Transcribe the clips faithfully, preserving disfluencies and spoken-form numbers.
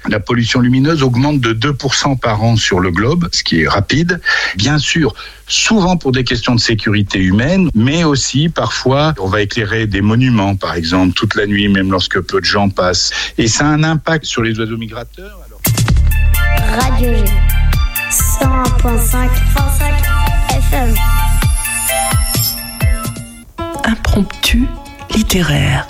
la pollution lumineuse augmente de deux pour cent par an sur le globe, ce qui est rapide. Bien sûr, souvent pour des questions de sécurité humaine, mais aussi parfois on va éclairer des monuments, par exemple, toute la nuit, même lorsque peu de gens passent. Et ça a un impact sur les oiseaux migrateurs. Alors... Radio G, cent un virgule cinq F M. Impromptu littéraire.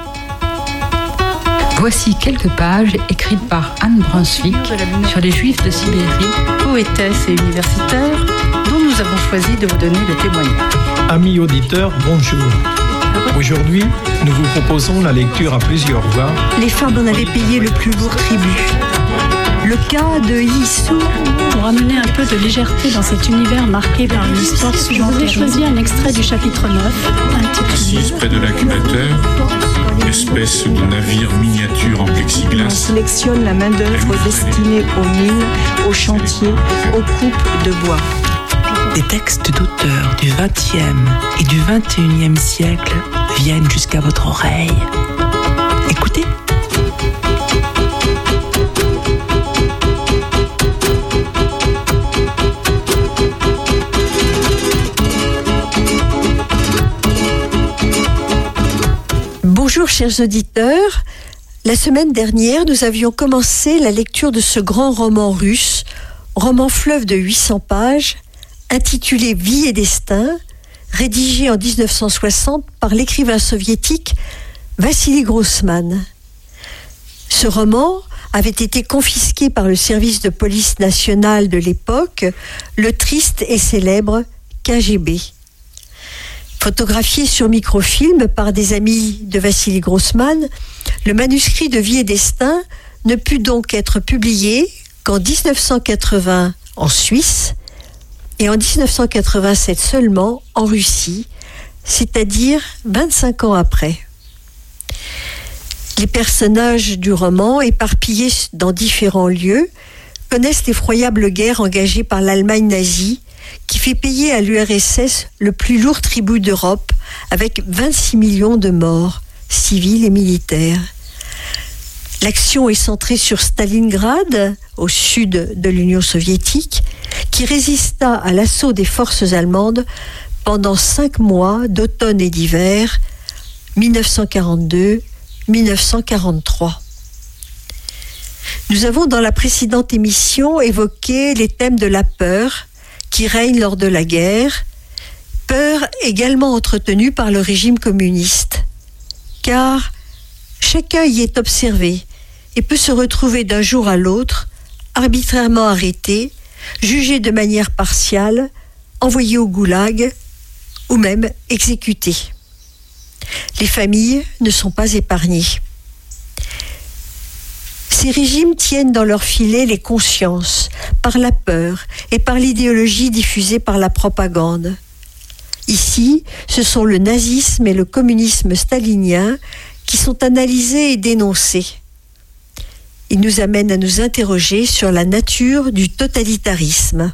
Voici quelques pages écrites par Anne Brunswick sur les Juifs de Sibérie, poétesse et universitaire, dont nous avons choisi de vous donner le témoignage. Amis auditeurs, bonjour. Aujourd'hui, nous vous proposons la lecture à plusieurs voix. Les femmes en avaient payé le plus lourd tribut. Le cas de Yissou. Pour amener un peu de légèreté dans cet univers marqué par une histoire suivante, j'ai choisi un extrait du chapitre neuf, intitulé Assise près de l'incubateur, espèce de navire miniature en plexiglas. On sélectionne la main-d'œuvre destinée aux mines, aux chantiers, aux coupes de bois. Des textes d'auteurs du vingtième et du vingt et unième siècle viennent jusqu'à votre oreille. Écoutez. Bonjour chers auditeurs, la semaine dernière nous avions commencé la lecture de ce grand roman russe, roman fleuve de huit cents pages, intitulé Vie et destin, rédigé en dix-neuf cent soixante par l'écrivain soviétique Vassili Grossman. Ce roman avait été confisqué par le service de police nationale de l'époque, le triste et célèbre K G B. Photographié sur microfilm par des amis de Vassili Grossman, le manuscrit de Vie et destin ne put donc être publié qu'en dix-neuf cent quatre-vingts en Suisse et en dix-neuf cent quatre-vingt-sept seulement en Russie, c'est-à-dire vingt-cinq ans après. Les personnages du roman, éparpillés dans différents lieux, connaissent l'effroyable guerre engagée par l'Allemagne nazie, qui fait payer à l'U R S S le plus lourd tribut d'Europe, avec vingt-six millions de morts, civils et militaires. L'action est centrée sur Stalingrad, au sud de l'Union soviétique, qui résista à l'assaut des forces allemandes pendant cinq mois d'automne et d'hiver, mille neuf cent quarante-deux à mille neuf cent quarante-trois. Nous avons dans la précédente émission évoqué les thèmes de la peur qui règne lors de la guerre, peur également entretenue par le régime communiste, car chacun y est observé et peut se retrouver d'un jour à l'autre arbitrairement arrêté, jugé de manière partiale, envoyé au goulag ou même exécuté. Les familles ne sont pas épargnées. Ces régimes tiennent dans leur filet les consciences, par la peur et par l'idéologie diffusée par la propagande. Ici, ce sont le nazisme et le communisme stalinien qui sont analysés et dénoncés. Ils nous amènent à nous interroger sur la nature du totalitarisme.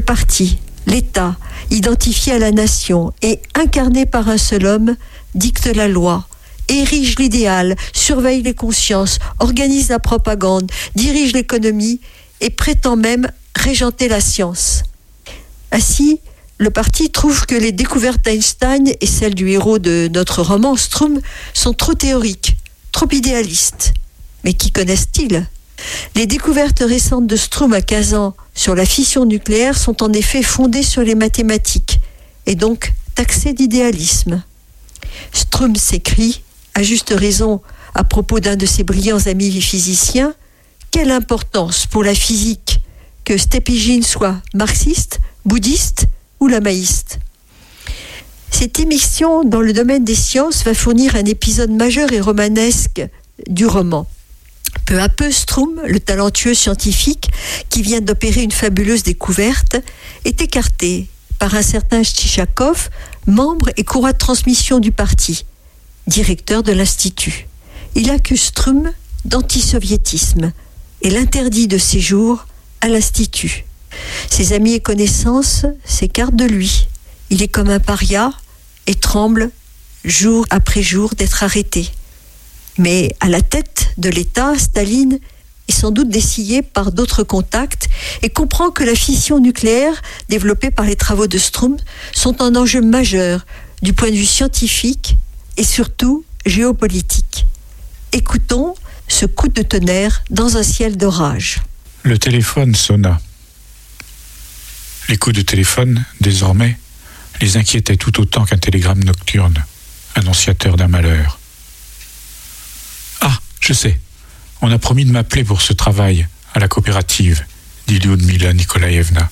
parti, l'État, identifié à la nation et incarné par un seul homme, dicte la loi, érige l'idéal, surveille les consciences, organise la propagande, dirige l'économie et prétend même régenter la science. Ainsi, le parti trouve que les découvertes d'Einstein et celles du héros de notre roman, Stroum, sont trop théoriques, trop idéalistes. Mais qui connaissent-ils ? Les découvertes récentes de Stroum à quinze ans sur la fission nucléaire sont en effet fondées sur les mathématiques et donc taxées d'idéalisme. Stroum s'écrie, à juste raison, à propos d'un de ses brillants amis physiciens, quelle importance pour la physique que Stépigine soit marxiste, bouddhiste ou lamaïste. Cette émission dans le domaine des sciences va fournir un épisode majeur et romanesque du roman. Peu à peu, Stroum, le talentueux scientifique qui vient d'opérer une fabuleuse découverte, est écarté par un certain Tchitchakov, membre et courroie de transmission du parti, directeur de l'Institut. Il accuse Stroum d'antisoviétisme et l'interdit de séjour à l'Institut. Ses amis et connaissances s'écartent de lui. Il est comme un paria et tremble jour après jour d'être arrêté. Mais à la tête de l'État, Staline est sans doute dessillé par d'autres contacts et comprend que la fission nucléaire, développée par les travaux de Stroum, sont un enjeu majeur du point de vue scientifique et surtout géopolitique. Écoutons ce coup de tonnerre dans un ciel d'orage. Le téléphone sonna. Les coups de téléphone, désormais, les inquiétaient tout autant qu'un télégramme nocturne, annonciateur d'un malheur. Ah, je sais, on a promis de m'appeler pour ce travail à la coopérative, dit Lyudmila Nikolaïevna.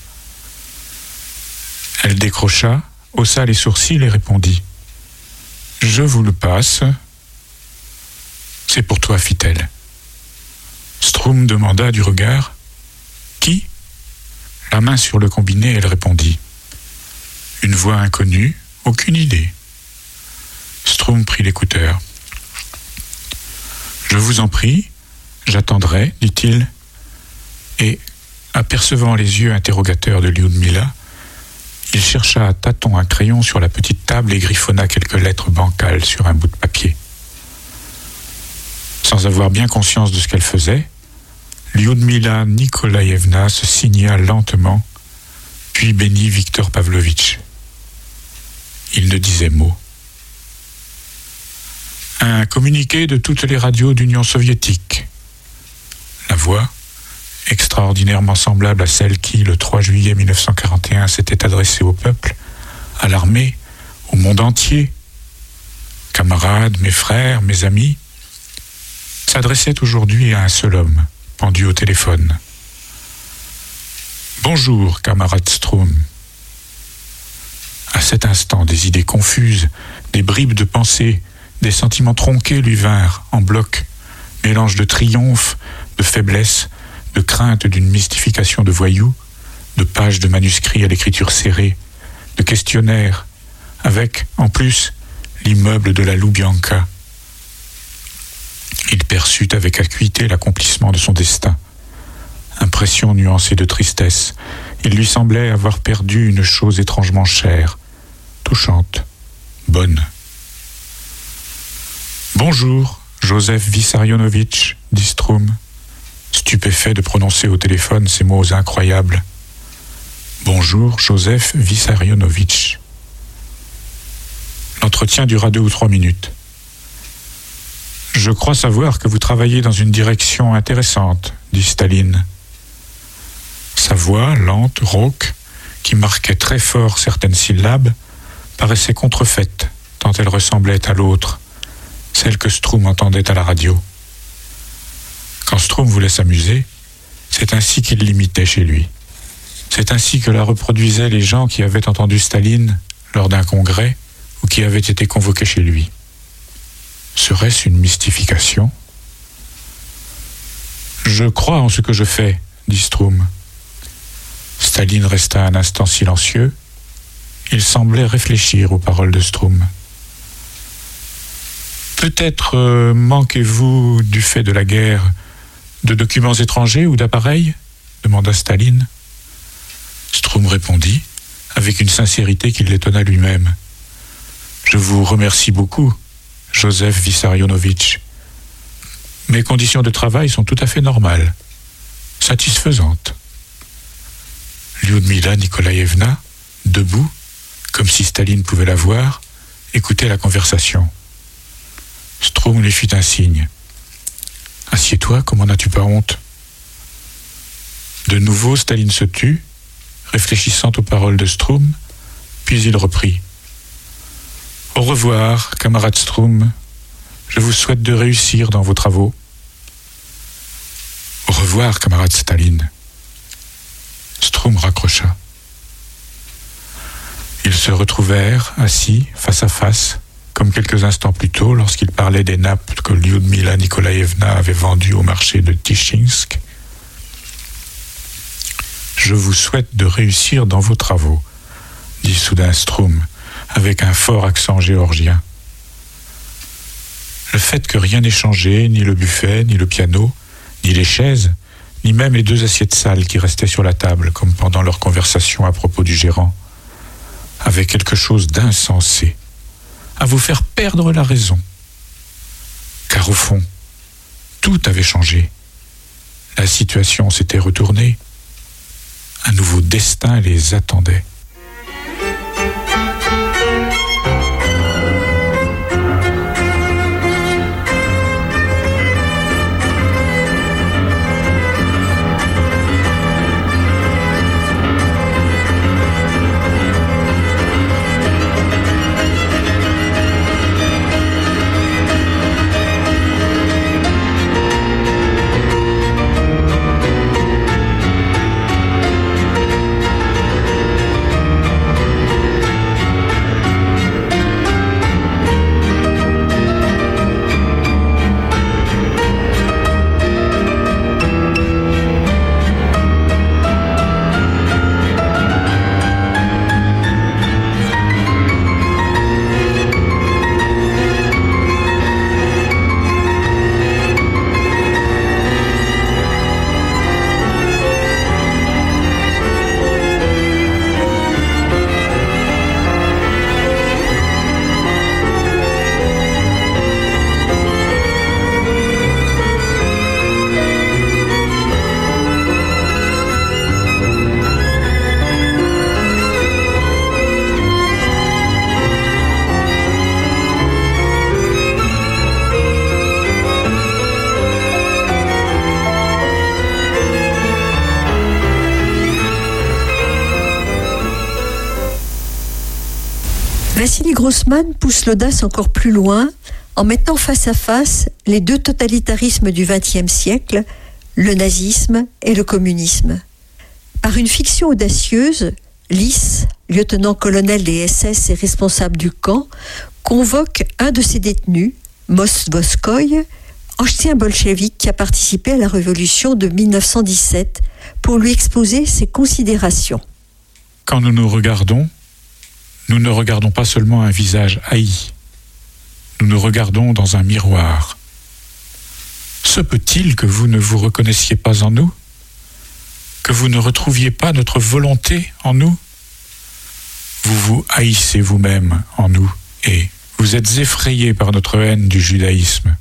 Elle décrocha, haussa les sourcils et répondit. Je vous le passe. C'est pour toi, fit-elle. Stroum demanda du regard. Qui ? La main sur le combiné, elle répondit. Une voix inconnue, aucune idée. Stroum prit l'écouteur. Je vous en prie, j'attendrai, dit-il, et, apercevant les yeux interrogateurs de Lyudmila, il chercha à tâtons un crayon sur la petite table et griffonna quelques lettres bancales sur un bout de papier. Sans avoir bien conscience de ce qu'elle faisait, Lyudmila Nikolaïevna se signa lentement, puis bénit Victor Pavlovitch. Il ne disait mot. Un communiqué de toutes les radios d'Union soviétique. La voix, extraordinairement semblable à celle qui, le trois juillet mille neuf cent quarante et un, s'était adressée au peuple, à l'armée, au monde entier, camarades, mes frères, mes amis, s'adressait aujourd'hui à un seul homme, pendu au téléphone. Bonjour, camarade Stroum. À cet instant, des idées confuses, des bribes de pensée, des sentiments tronqués lui vinrent en bloc, mélange de triomphe, de faiblesse, de crainte d'une mystification de voyous, de pages de manuscrits à l'écriture serrée, de questionnaires, avec, en plus, l'immeuble de la Loubianka. Il perçut avec acuité l'accomplissement de son destin. Impression nuancée de tristesse, il lui semblait avoir perdu une chose étrangement chère, touchante, bonne. Bonjour, Joseph Vissarionovitch, dit Stroum, stupéfait de prononcer au téléphone ces mots incroyables. Bonjour, Joseph Vissarionovitch. L'entretien dura deux ou trois minutes. Je crois savoir que vous travaillez dans une direction intéressante, dit Staline. Sa voix, lente, rauque, qui marquait très fort certaines syllabes, paraissait contrefaite, tant elle ressemblait à l'autre, celle que Stroum entendait à la radio. Quand Stroum voulait s'amuser, c'est ainsi qu'il l'imitait chez lui. C'est ainsi que la reproduisaient les gens qui avaient entendu Staline lors d'un congrès ou qui avaient été convoqués chez lui. Serait-ce une mystification ? Je crois en ce que je fais, dit Stroum. Staline resta un instant silencieux. Il semblait réfléchir aux paroles de Stroum. Peut-être euh, manquez-vous, du fait de la guerre, de documents étrangers ou d'appareils ? Demanda Staline. Strum répondit, avec une sincérité qui l'étonna lui-même. « Je vous remercie beaucoup, Joseph Vissarionovitch. Mes conditions de travail sont tout à fait normales, satisfaisantes. » Lyudmila Nikolaïevna, debout, comme si Staline pouvait la voir, écoutait la conversation. Strum lui fit un signe. « Assieds-toi, comment n'as-tu pas honte ?» De nouveau, Staline se tut, réfléchissant aux paroles de Strum, puis il reprit. « Au revoir, camarade Strum. Je vous souhaite de réussir dans vos travaux. »« Au revoir, camarade Staline. » Strum raccrocha. Ils se retrouvèrent, assis, face à face, comme quelques instants plus tôt, lorsqu'ils parlaient des nappes que Lyudmila Nikolaïevna avait vendues au marché de Tichinsk. « Je vous souhaite de réussir dans vos travaux, » dit soudain Strum, avec un fort accent géorgien. Le fait que rien n'ait changé, ni le buffet, ni le piano, ni les chaises, ni même les deux assiettes sales qui restaient sur la table, comme pendant leur conversation à propos du gérant, avait quelque chose d'insensé, à vous faire perdre la raison. Car au fond, tout avait changé. La situation s'était retournée. Un nouveau destin les attendait. Vassili Grossman pousse l'audace encore plus loin en mettant face à face les deux totalitarismes du vingtième siècle, le nazisme et le communisme. Par une fiction audacieuse, Lys, lieutenant-colonel des S S et responsable du camp, convoque un de ses détenus, Mosvoskoï, ancien bolchevique qui a participé à la révolution de mille neuf cent dix-sept, pour lui exposer ses considérations. Quand nous nous regardons, nous ne regardons pas seulement un visage haï, nous nous regardons dans un miroir. Se peut-il que vous ne vous reconnaissiez pas en nous? Que vous ne retrouviez pas notre volonté en nous? Vous vous haïssez vous-même en nous et vous êtes effrayés par notre haine du judaïsme.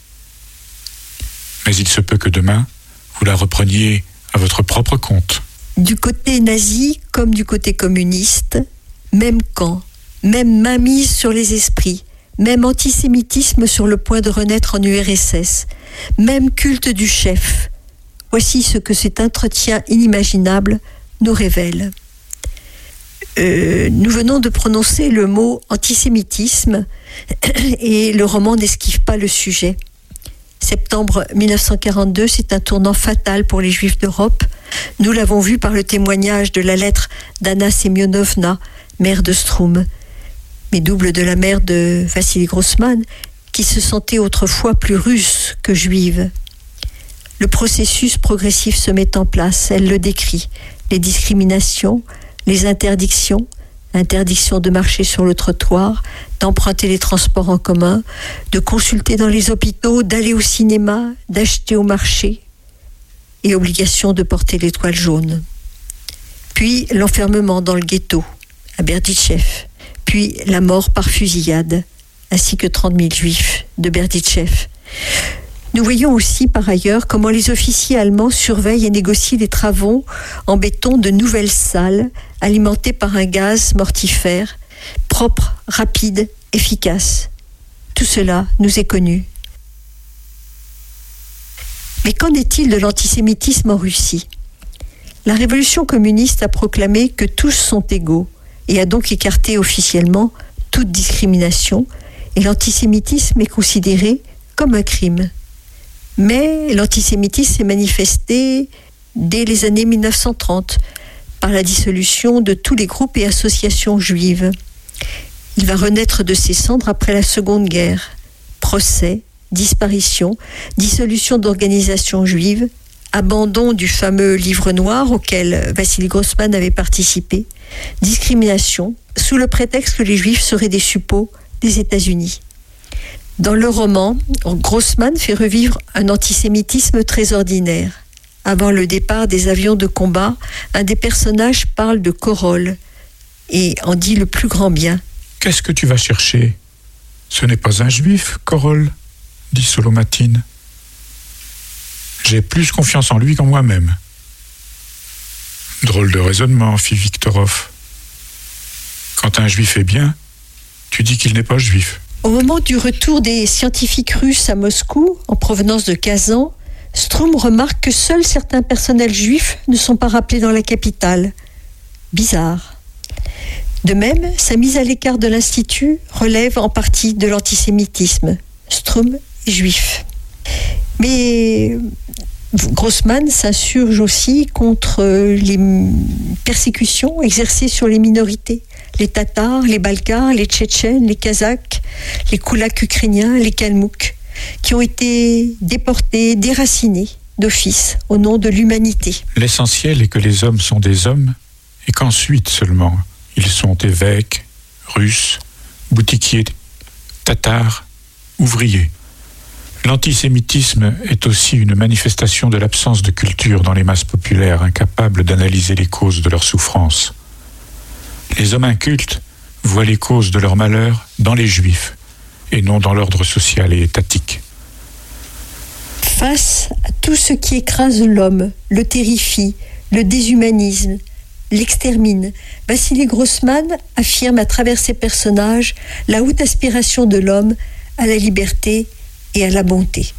Mais il se peut que demain, vous la repreniez à votre propre compte. Du côté nazi comme du côté communiste, même camp, même mainmise sur les esprits, même antisémitisme sur le point de renaître en U R S S, même culte du chef. Voici ce que cet entretien inimaginable nous révèle. Euh, nous venons de prononcer le mot antisémitisme et le roman n'esquive pas le sujet. Septembre mille neuf cent quarante-deux, c'est un tournant fatal pour les Juifs d'Europe. Nous l'avons vu par le témoignage de la lettre d'Anna Semyonovna, mère de Strum, mais double de la mère de Vassili Grossman, qui se sentait autrefois plus russe que juive. Le processus progressif se met en place, elle le décrit. Les discriminations, les interdictions, interdiction de marcher sur le trottoir, d'emprunter les transports en commun, de consulter dans les hôpitaux, d'aller au cinéma, d'acheter au marché, et obligation de porter l'étoile jaune. puis l'enfermement dans le ghetto, à Berdichev, puis la mort par fusillade, ainsi que trente mille juifs de Berdichev. Nous voyons aussi par ailleurs comment les officiers allemands surveillent et négocient les travaux en béton de nouvelles salles alimentées par un gaz mortifère, propre, rapide, efficace. Tout cela nous est connu. Mais qu'en est-il de l'antisémitisme en Russie ? La révolution communiste a proclamé que tous sont égaux et a donc écarté officiellement toute discrimination, et l'antisémitisme est considéré comme un crime. Mais l'antisémitisme s'est manifesté dès les années mille neuf cent trente par la dissolution de tous les groupes et associations juives. Il va renaître de ses cendres après la Seconde Guerre. Procès, disparition, dissolution d'organisations juives, abandon du fameux livre noir auquel Vassili Grossman avait participé, discrimination, sous le prétexte que les juifs seraient des suppôts des États-Unis. Dans le roman, Grossman fait revivre un antisémitisme très ordinaire. Avant le départ des avions de combat, un des personnages parle de Korol et en dit le plus grand bien. « Qu'est-ce que tu vas chercher ? Ce n'est pas un juif, Korol, dit Solomatine. J'ai plus confiance en lui qu'en moi-même. » Drôle de raisonnement, fit Viktorov. Quand un juif est bien, tu dis qu'il n'est pas juif. Au moment du retour des scientifiques russes à Moscou, en provenance de Kazan, Strum remarque que seuls certains personnels juifs ne sont pas rappelés dans la capitale. Bizarre. De même, sa mise à l'écart de l'Institut relève en partie de l'antisémitisme. Strum est juif. Mais Grossman s'insurge aussi contre les persécutions exercées sur les minorités. Les Tatars, les Balkars, les Tchétchènes, les Kazakhs, les Koulaks ukrainiens, les Kalmouks, qui ont été déportés, déracinés d'office au nom de l'humanité. L'essentiel est que les hommes sont des hommes et qu'ensuite seulement ils sont évêques, russes, boutiquiers, tatars, ouvriers. L'antisémitisme est aussi une manifestation de l'absence de culture dans les masses populaires, incapables d'analyser les causes de leur souffrance. Les hommes incultes voient les causes de leur malheur dans les juifs et non dans l'ordre social et étatique. Face à tout ce qui écrase l'homme, le terrifie, le déshumanise, l'extermine, Vassili Grossman affirme à travers ses personnages la haute aspiration de l'homme à la liberté et à la bonté.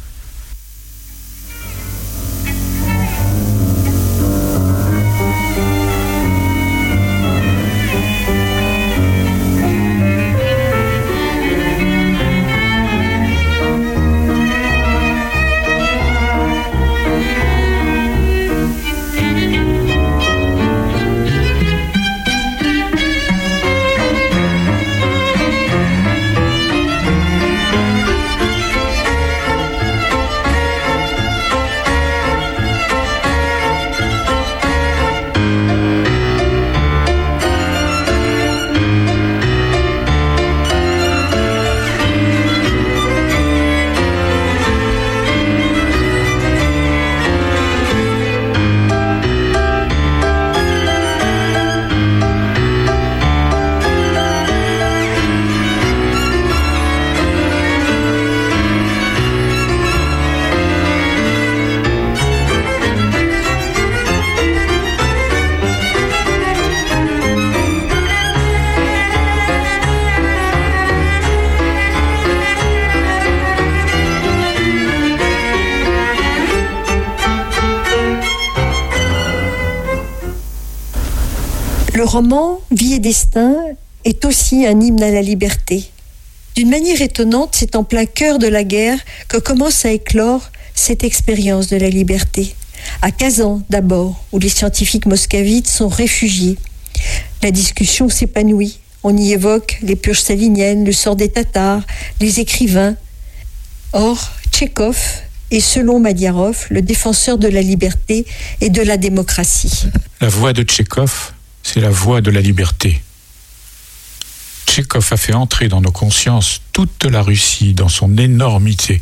Le roman « Vie et destin » est aussi un hymne à la liberté. D'une manière étonnante, c'est en plein cœur de la guerre que commence à éclore cette expérience de la liberté. À Kazan d'abord, où les scientifiques moscovites sont réfugiés. La discussion s'épanouit. On y évoque les purges staliniennes, le sort des Tatars, les écrivains. Or, Tchekhov est, selon Madiarov, le défenseur de la liberté et de la démocratie. La voix de Tchekhov, c'est la voix de la liberté. Tchekhov a fait entrer dans nos consciences toute la Russie dans son énormité.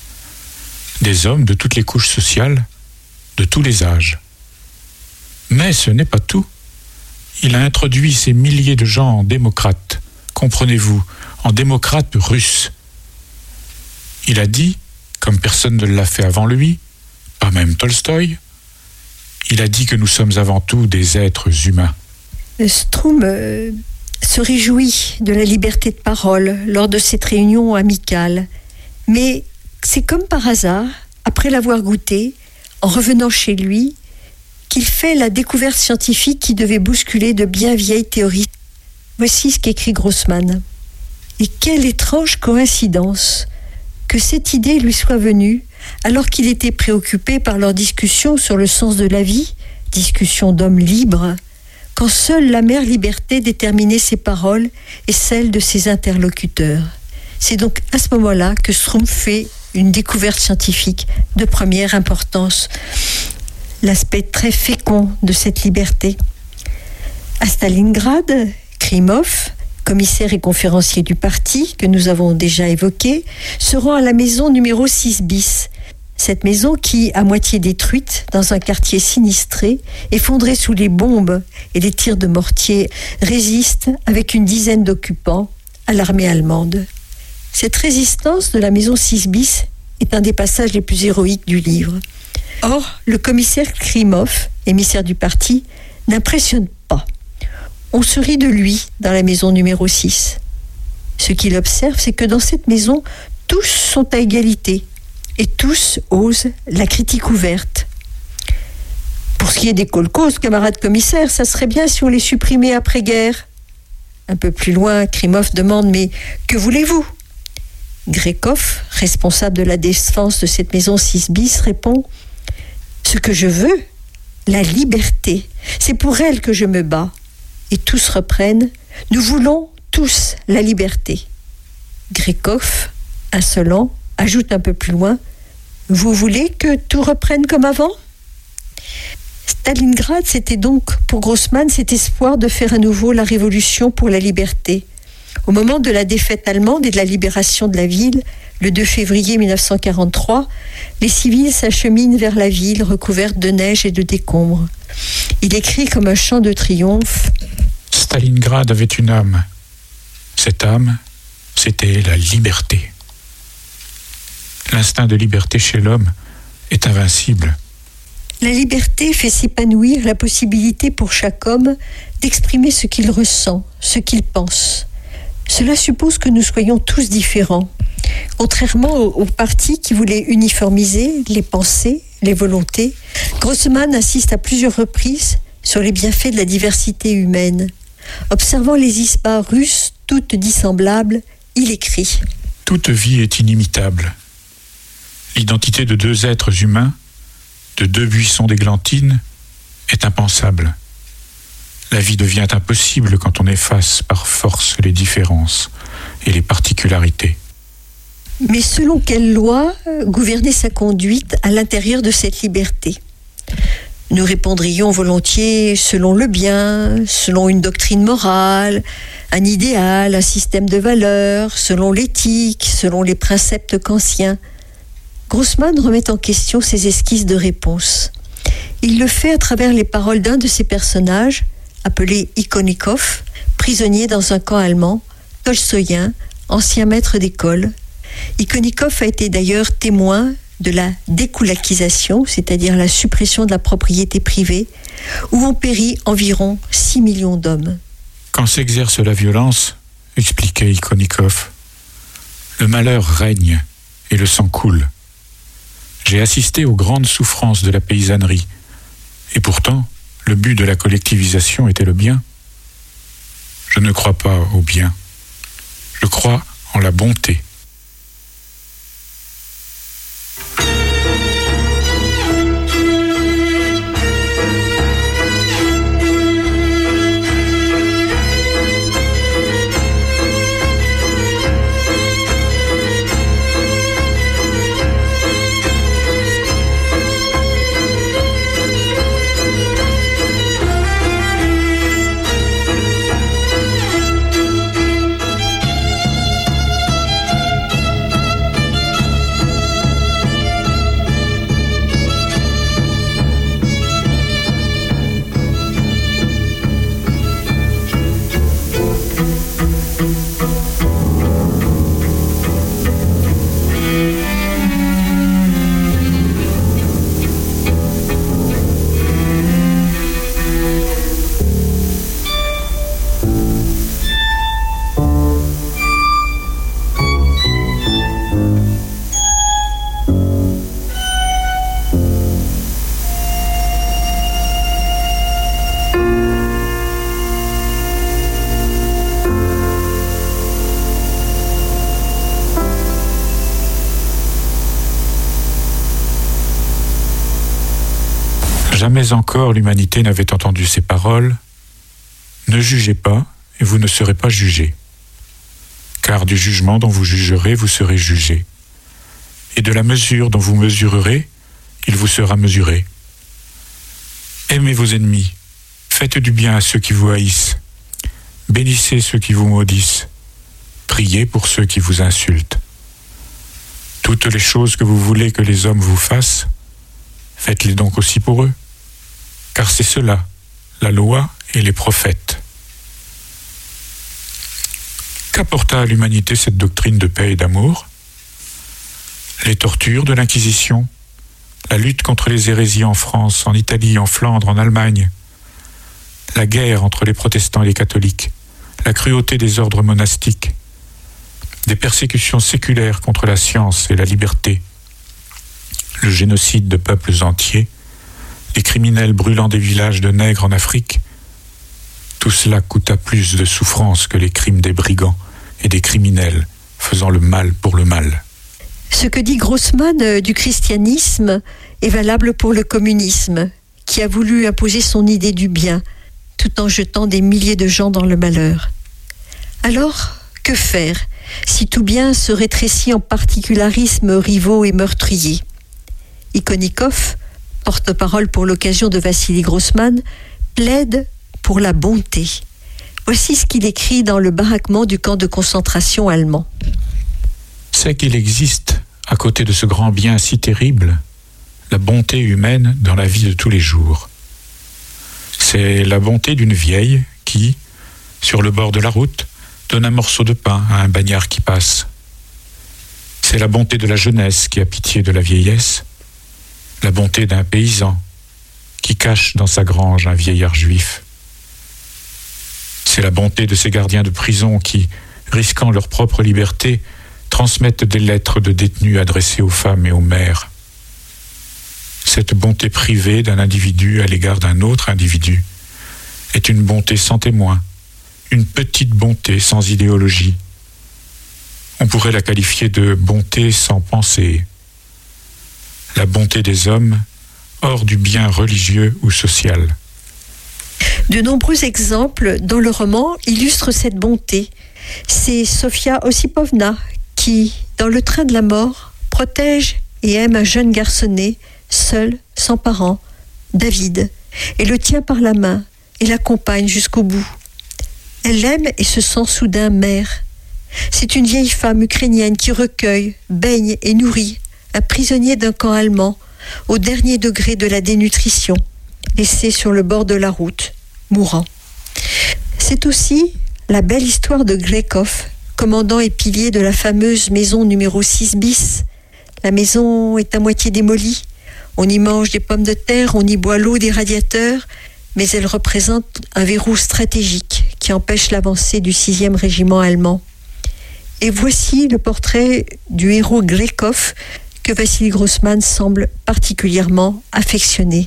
Des hommes de toutes les couches sociales, de tous les âges. Mais ce n'est pas tout. Il a introduit ces milliers de gens en démocrates, comprenez-vous, en démocrates russes. Il a dit, comme personne ne l'a fait avant lui, pas même Tolstoï, il a dit que nous sommes avant tout des êtres humains. Straume euh, se réjouit de la liberté de parole lors de cette réunion amicale. Mais c'est comme par hasard, après l'avoir goûté, en revenant chez lui, qu'il fait la découverte scientifique qui devait bousculer de bien vieilles théories. Voici ce qu'écrit Grossman. Et quelle étrange coïncidence que cette idée lui soit venue alors qu'il était préoccupé par leur discussion sur le sens de la vie, discussion d'hommes libres, quand seule la mère liberté déterminait ses paroles et celles de ses interlocuteurs. C'est donc à ce moment-là que Straume fait une découverte scientifique de première importance, l'aspect très fécond de cette liberté. À Stalingrad, Krimov, commissaire et conférencier du parti, que nous avons déjà évoqué, se rend à la maison numéro six bis. Cette maison qui, à moitié détruite, dans un quartier sinistré, effondrée sous les bombes et les tirs de mortier, résiste, avec une dizaine d'occupants, à l'armée allemande. Cette résistance de la maison six bis est un des passages les plus héroïques du livre. Or, le commissaire Krimov, émissaire du parti, n'impressionne pas. On se rit de lui dans la maison numéro six. Ce qu'il observe, c'est que dans cette maison, tous sont à égalité et tous osent la critique ouverte. Pour ce qui est des kolkhozes, camarades commissaires, ça serait bien si on les supprimait après-guerre. Un peu plus loin, Krimov demande « Mais que voulez-vous » Grekov, responsable de la défense de cette maison six bis, répond « Ce que je veux, la liberté, c'est pour elle que je me bats. » Et tous reprennent « Nous voulons tous la liberté. » Grekov, insolent, ajoute un peu plus loin « Vous voulez que tout reprenne comme avant ?» Stalingrad, c'était donc pour Grossman cet espoir de faire à nouveau la révolution pour la liberté. Au moment de la défaite allemande et de la libération de la ville, le deux février mille neuf cent quarante-trois, les civils s'acheminent vers la ville recouverte de neige et de décombres. Il écrit comme un chant de triomphe « Stalingrad avait une âme. Cette âme, c'était la liberté. L'instinct de liberté chez l'homme est invincible. » La liberté fait s'épanouir la possibilité pour chaque homme d'exprimer ce qu'il ressent, ce qu'il pense. Cela suppose que nous soyons tous différents. Contrairement au, au parti qui voulait uniformiser les pensées, les volontés, Grossman insiste à plusieurs reprises sur les bienfaits de la diversité humaine. Observant les ispas russes, toutes dissemblables, il écrit « Toute vie est inimitable. L'identité de deux êtres humains, de deux buissons d'églantine, est impensable. La vie devient impossible quand on efface par force les différences et les particularités. » Mais selon quelle loi gouverner sa conduite à l'intérieur de cette liberté ? Nous répondrions volontiers selon le bien, selon une doctrine morale, un idéal, un système de valeurs, selon l'éthique, selon les préceptes kantiens. Grossman remet en question ses esquisses de réponse. Il le fait à travers les paroles d'un de ses personnages, appelé Ikonikov, prisonnier dans un camp allemand, tolstoïen, ancien maître d'école. Ikonikov a été d'ailleurs témoin de la dékoulakisation, c'est-à-dire la suppression de la propriété privée, où ont péri environ six millions d'hommes. Quand s'exerce la violence, expliquait Ikonikov, le malheur règne et le sang coule. J'ai assisté aux grandes souffrances de la paysannerie, et pourtant, le but de la collectivisation était le bien. Je ne crois pas au bien. Je crois en la bonté. Jamais encore l'humanité n'avait entendu ces paroles. Ne jugez pas, et vous ne serez pas jugés. Car du jugement dont vous jugerez, vous serez jugés. Et de la mesure dont vous mesurerez, il vous sera mesuré. Aimez vos ennemis, faites du bien à ceux qui vous haïssent, bénissez ceux qui vous maudissent, priez pour ceux qui vous insultent. Toutes les choses que vous voulez que les hommes vous fassent, faites-les donc aussi pour eux, car c'est cela, la loi et les prophètes. Qu'apporta à l'humanité cette doctrine de paix et d'amour ? Les tortures de l'Inquisition, la lutte contre les hérésies en France, en Italie, en Flandre, en Allemagne, la guerre entre les protestants et les catholiques, la cruauté des ordres monastiques, des persécutions séculaires contre la science et la liberté, le génocide de peuples entiers, les criminels brûlant des villages de nègres en Afrique, tout cela coûta plus de souffrance que les crimes des brigands et des criminels faisant le mal pour le mal. Ce que dit Grossman du christianisme est valable pour le communisme, qui a voulu imposer son idée du bien, tout en jetant des milliers de gens dans le malheur. Alors, que faire si tout bien se rétrécit en particularismes rivaux et meurtriers ? Ikonikov, porte-parole pour l'occasion de Vassili Grossman, plaide pour la bonté. Voici ce qu'il écrit dans le baraquement du camp de concentration allemand. C'est qu'il existe, à côté de ce grand bien si terrible, la bonté humaine dans la vie de tous les jours. C'est la bonté d'une vieille qui, sur le bord de la route, donne un morceau de pain à un bagnard qui passe. C'est la bonté de la jeunesse qui a pitié de la vieillesse, la bonté d'un paysan qui cache dans sa grange un vieillard juif. C'est la bonté de ces gardiens de prison qui, risquant leur propre liberté, transmettent des lettres de détenus adressées aux femmes et aux mères. Cette bonté privée d'un individu à l'égard d'un autre individu est une bonté sans témoin, une petite bonté sans idéologie. On pourrait la qualifier de bonté sans pensée. La bonté des hommes hors du bien religieux ou social. De nombreux exemples dans le roman illustrent cette bonté. C'est Sofia Osipovna qui, dans le train de la mort, protège et aime un jeune garçonnet, seul, sans parents, David, et le tient par la main et l'accompagne jusqu'au bout. Elle l'aime et se sent soudain mère. C'est une vieille femme ukrainienne qui recueille, baigne et nourrit un prisonnier d'un camp allemand au dernier degré de la dénutrition, laissé sur le bord de la route, mourant. C'est aussi la belle histoire de Grekov, commandant et pilier de la fameuse maison numéro six bis. La maison est à moitié démolie. On y mange des pommes de terre, on y boit l'eau des radiateurs, mais elle représente un verrou stratégique qui empêche l'avancée du sixième régiment allemand. Et voici le portrait du héros Grekov que Vassili Grossman semble particulièrement affectionner.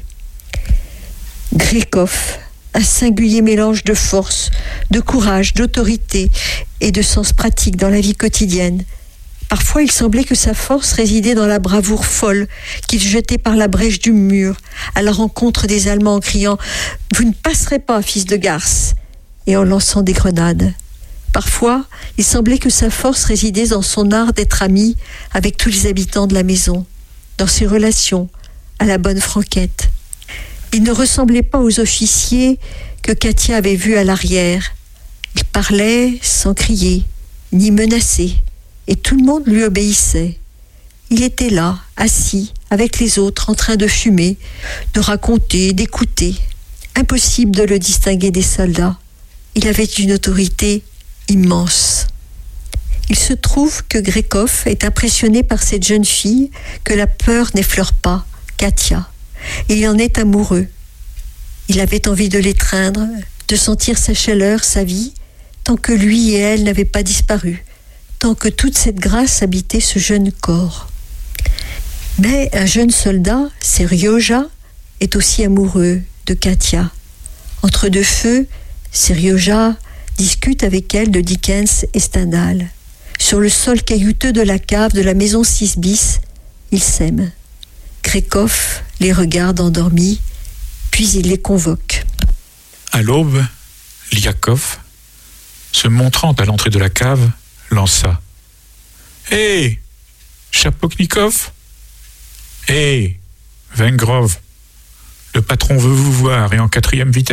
Grekov, un singulier mélange de force, de courage, d'autorité et de sens pratique dans la vie quotidienne. Parfois, il semblait que sa force résidait dans la bravoure folle qu'il jetait par la brèche du mur à la rencontre des Allemands en criant « Vous ne passerez pas, fils de garce !» et en lançant des grenades. Parfois, il semblait que sa force résidait dans son art d'être ami avec tous les habitants de la maison, dans ses relations, à la bonne franquette. Il ne ressemblait pas aux officiers que Katia avait vus à l'arrière. Il parlait sans crier, ni menacer, et tout le monde lui obéissait. Il était là, assis, avec les autres, en train de fumer, de raconter, d'écouter. Impossible de le distinguer des soldats. Il avait une autorité immense. Il se trouve que Grekov est impressionné par cette jeune fille que la peur n'effleure pas, Katia. Et il en est amoureux. Il avait envie de l'étreindre, de sentir sa chaleur, sa vie, tant que lui et elle n'avaient pas disparu, tant que toute cette grâce habitait ce jeune corps. Mais un jeune soldat, Serioja, est aussi amoureux de Katia. Entre deux feux, Serioja discute avec elle de Dickens et Stendhal. Sur le sol caillouteux de la cave de la maison six bis, ils s'aiment. Grekov les regarde endormis puis il les convoque. À l'aube, Liakov, se montrant à l'entrée de la cave, lança « Hé, hey, Chapoknikov ! Hé, hey, Vengrov, le patron veut vous voir et en quatrième vitesse. »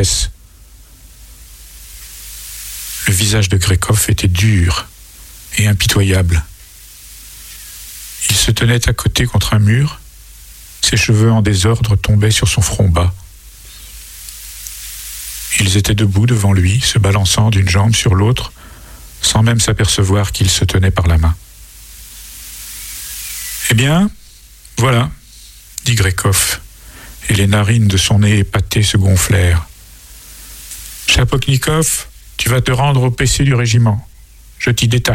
Le visage de Grekov était dur et impitoyable. Il se tenait à côté contre un mur, ses cheveux en désordre tombaient sur son front bas. Ils étaient debout devant lui, se balançant d'une jambe sur l'autre, sans même s'apercevoir qu'il se tenait par la main. « Eh bien, voilà, » dit Grekov, et les narines de son nez épaté se gonflèrent. « Chapoknikov, tu vas te rendre au P C du régiment. Je t'y détache. »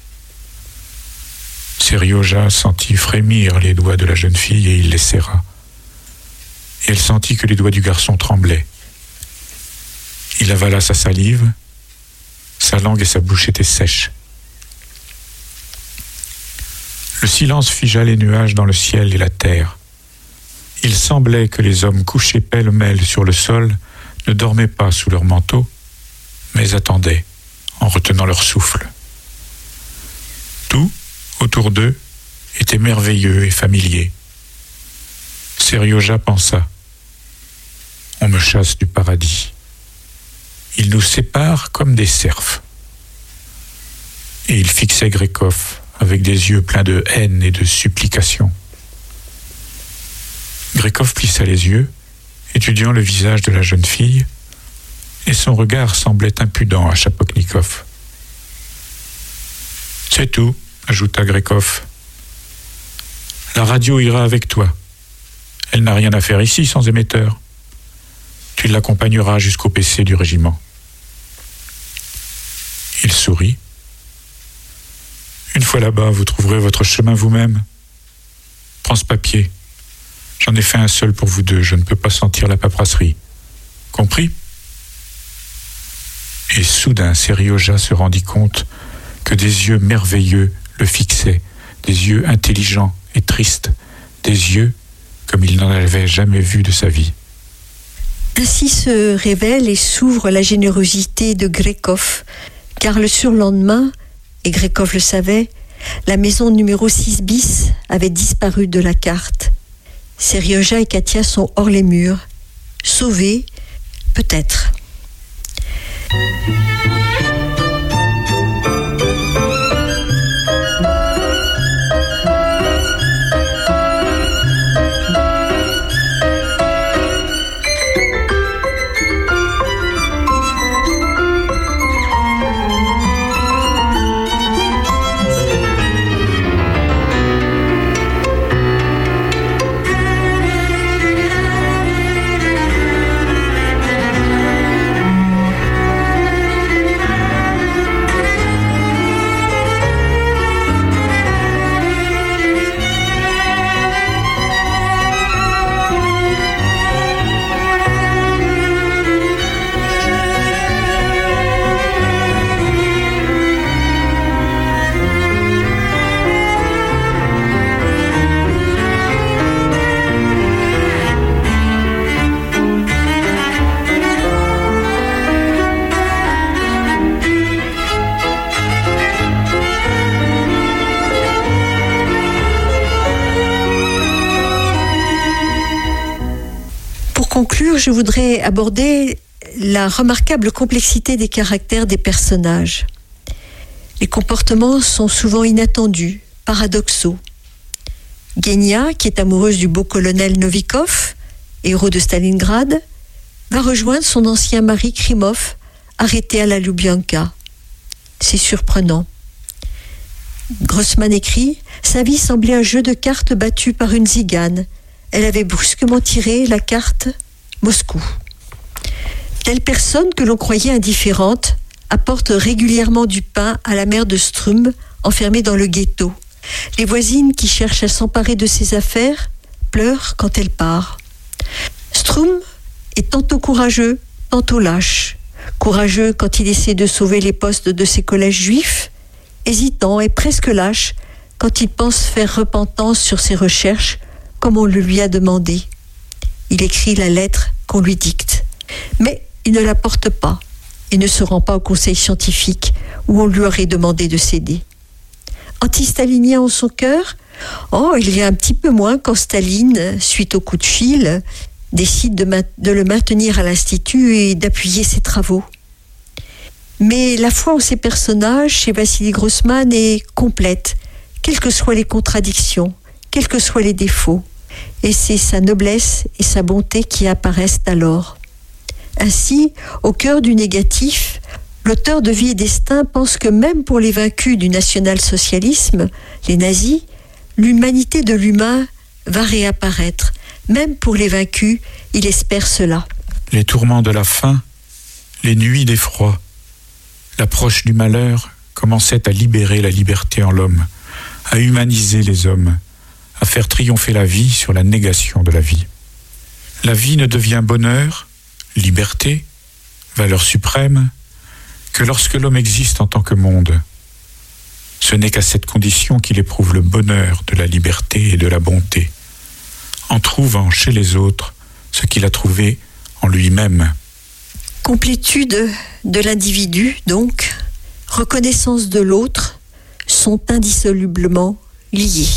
Serioja sentit frémir les doigts de la jeune fille et il les serra. Et elle sentit que les doigts du garçon tremblaient. Il avala sa salive, sa langue et sa bouche étaient sèches. Le silence figea les nuages dans le ciel et la terre. Il semblait que les hommes couchés pêle-mêle sur le sol ne dormaient pas sous leur manteau, mais attendaient, en retenant leur souffle. Tout, autour d'eux, était merveilleux et familier. Serioja pensa « On me chasse du paradis. Il nous sépare comme des cerfs. » Et il fixait Grekov avec des yeux pleins de haine et de supplication. Grekov plissa les yeux, étudiant le visage de la jeune fille, et son regard semblait impudent à Chapoknikov. « C'est tout, » ajouta Grekov. « La radio ira avec toi. Elle n'a rien à faire ici sans émetteur. Tu l'accompagneras jusqu'au P C du régiment. » Il sourit. « Une fois là-bas, vous trouverez votre chemin vous-même. Prends ce papier. J'en ai fait un seul pour vous deux. Je ne peux pas sentir la paperasserie. Compris ?» Et soudain, Serioja se rendit compte que des yeux merveilleux le fixaient, des yeux intelligents et tristes, des yeux comme il n'en avait jamais vu de sa vie. Ainsi se révèle et s'ouvre la générosité de Grekov, car le surlendemain, et Grekov le savait, la maison numéro six bis avait disparu de la carte. Serioja et Katia sont hors les murs, sauvés, peut-être. conclure, je voudrais aborder la remarquable complexité des caractères des personnages. Les comportements sont souvent inattendus, paradoxaux. Genia, qui est amoureuse du beau colonel Novikov, héros de Stalingrad, va rejoindre son ancien mari Krimov, arrêté à la Lubyanka. C'est surprenant. Grossman écrit « Sa vie semblait un jeu de cartes battu par une zigane. Elle avait brusquement tiré la carte Moscou. » Telle personne que l'on croyait indifférente apporte régulièrement du pain à la mère de Strum, enfermée dans le ghetto. Les voisines qui cherchent à s'emparer de ses affaires pleurent quand elle part. Strum est tantôt courageux, tantôt lâche. Courageux quand il essaie de sauver les postes de ses collèges juifs, hésitant et presque lâche quand il pense faire repentance sur ses recherches, comme on le lui a demandé. Il écrit la lettre qu'on lui dicte. Mais il ne la porte pas et ne se rend pas au conseil scientifique où on lui aurait demandé de céder. Anti-stalinien en son cœur ? Oh, il y a un petit peu moins quand Staline, suite au coup de fil, décide de, ma- de le maintenir à l'Institut et d'appuyer ses travaux. Mais la foi en ces personnages chez Vassili Grossman est complète, quelles que soient les contradictions, quels que soient les défauts. Et c'est sa noblesse et sa bonté qui apparaissent alors. Ainsi, au cœur du négatif, l'auteur de Vie et Destin pense que même pour les vaincus du national-socialisme, les nazis, l'humanité de l'humain va réapparaître. Même pour les vaincus, il espère cela. Les tourments de la faim, les nuits d'effroi, l'approche du malheur commençait à libérer la liberté en l'homme, à humaniser les hommes, à faire triompher la vie sur la négation de la vie. La vie ne devient bonheur, liberté, valeur suprême, que lorsque l'homme existe en tant que monde. Ce n'est qu'à cette condition qu'il éprouve le bonheur de la liberté et de la bonté, en trouvant chez les autres ce qu'il a trouvé en lui-même. Complétude de l'individu, donc, reconnaissance de l'autre, sont indissolublement liés.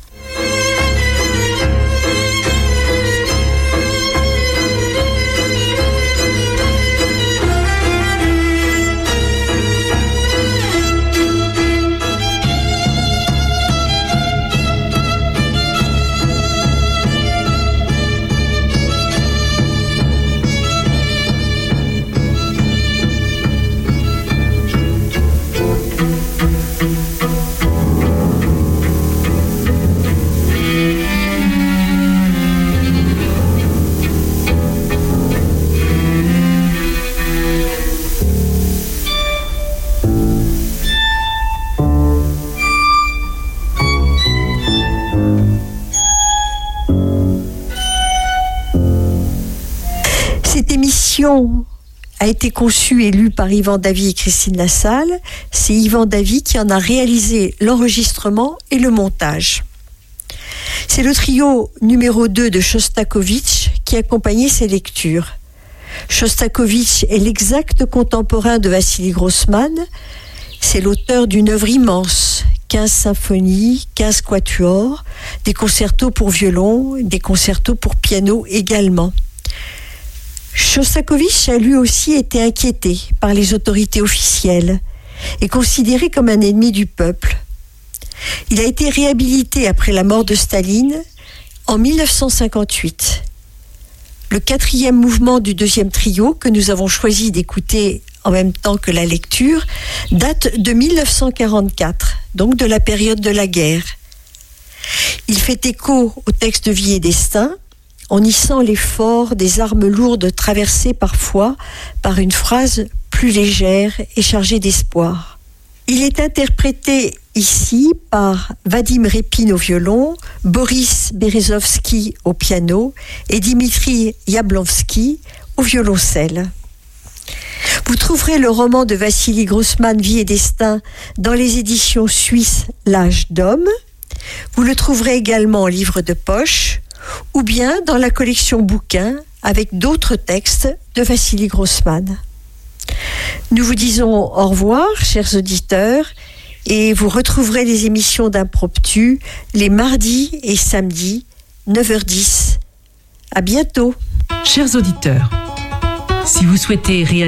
Cette émission a été conçue et lue par Yvan Davy et Christine Lassalle. C'est Yvan Davy qui en a réalisé l'enregistrement et le montage. C'est le trio numéro deux de Shostakovich qui accompagnait ces lectures. Shostakovich est l'exact contemporain de Vassili Grossman. C'est l'auteur d'une œuvre immense, quinze symphonies, quinze quatuors, des concertos pour violon, des concertos pour piano également. Shostakovich a lui aussi été inquiété par les autorités officielles et considéré comme un ennemi du peuple. Il a été réhabilité après la mort de Staline en mille neuf cent cinquante-huit. Le quatrième mouvement du deuxième trio, que nous avons choisi d'écouter en même temps que la lecture, date de mille neuf cent quarante-quatre, donc de la période de la guerre. Il fait écho au texte de Vie et Destin, en y sent l'effort des armes lourdes traversées parfois par une phrase plus légère et chargée d'espoir. Il est interprété ici par Vadim Repin au violon, Boris Berezovsky au piano et Dimitri Yablonski au violoncelle. Vous trouverez le roman de Vassili Grossman, Vie et Destin, dans les éditions suisses L'Âge d'Homme. Vous le trouverez également en livre de poche, ou bien dans la collection bouquins avec d'autres textes de Vassili Grossman. Nous vous disons au revoir, chers auditeurs, et vous retrouverez les émissions d'Impromptu les mardis et samedis, neuf heures dix. À bientôt. Chers auditeurs, si vous souhaitez réagir